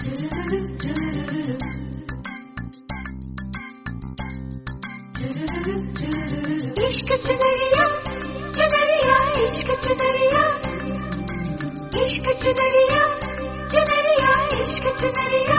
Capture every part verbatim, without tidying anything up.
इश्क चुनरिया चुनरिया इश्क चुनरिया इश्क चुनरिया चुनरिया इश्क चुनरिया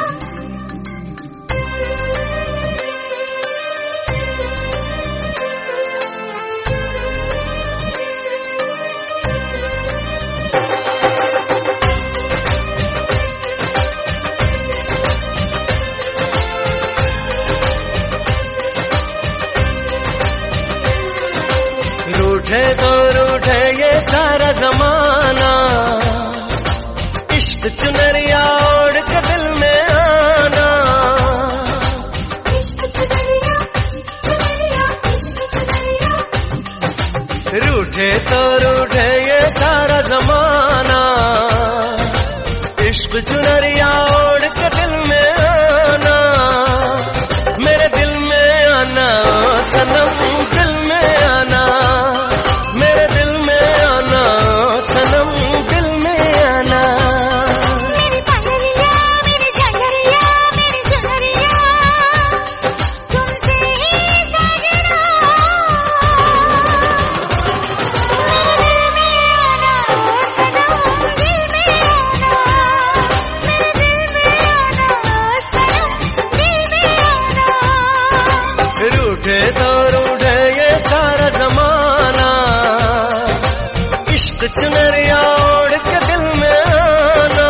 रूठे तो रूठे ये सारा जमाना, इश्क चुनरिया ओढ़ के दिल में आना। रूठे तो रूठे ये सारा जमाना, इश्क चुनरिया ओढ़ के दिल में आना। मेरे दिल में आना सनम, दिल में आना मेरे दिल में आना सनम, दिल में आना। मेरी पगलिया मेरी झगड़िया मेरी झगड़िया तुमसे ही झगड़ा। मेरे दिल में आना सनम, दिल में आना मेरे दिल में आना सनम, दिल में आना। रूठे तो रूठे ये सारा जमाना, इश्क चुनरिया ओढ़ के दिल में आना।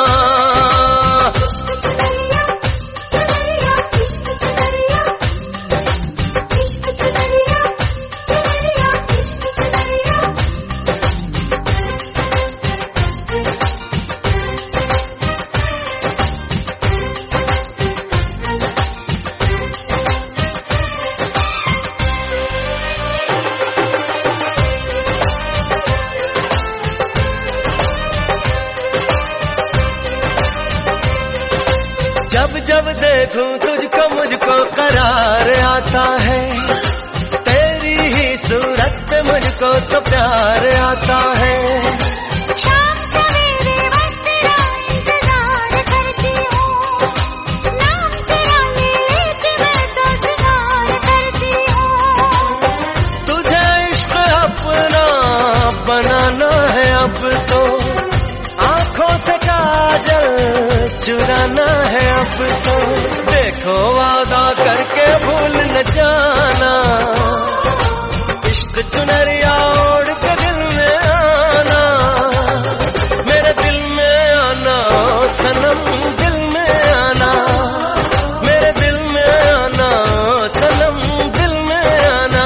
जब जब देखूं तुझको मुझको करार आता है, तेरी ही सूरत से मुझको तो प्यार आता है। शाम सवेरे बस तेरा इंतजार करती हूँ, नाम तेरा ले लेके मैं तो सिंगार करती हूँ। तुझे इश्क अपना बनाना है अब तो, आंखों से काजल चुराना है अब तो। देखो वादा करके भूल न जाना, इश्क चुनरिया ओढ़ के दिल में आना। मेरे दिल में आना सनम, दिल में आना मेरे दिल में आना सनम, दिल में आना।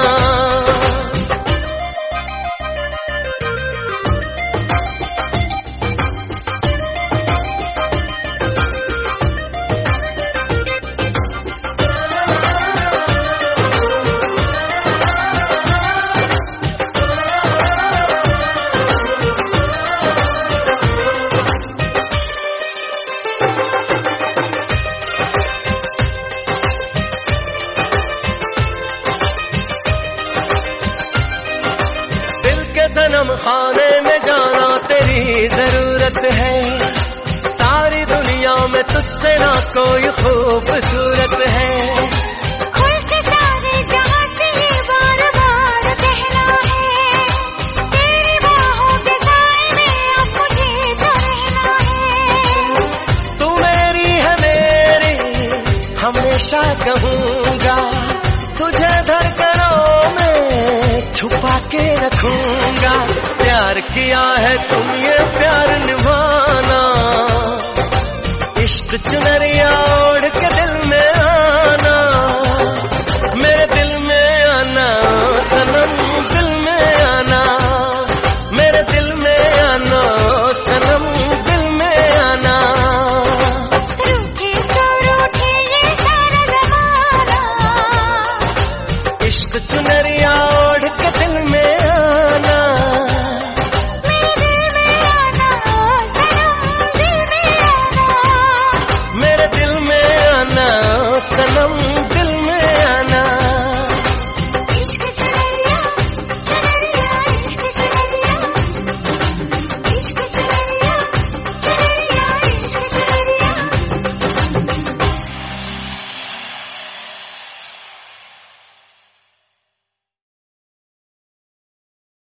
सनम खाने में जाना तेरी जरूरत है, सारी दुनिया में तुझसे ना कोई खूबसूरत है। खुल के सारे जहां से ये बार बार कहना है, तेरी बाहों के साए में अब मुझे तो रहना है। तू मेरी है मेरी हमेशा कहूँगा, तुझे धड़कनों में छुपा के रखूंगा। प्यार किया है तुम ये प्यार निभाना, इश्क चुनरिया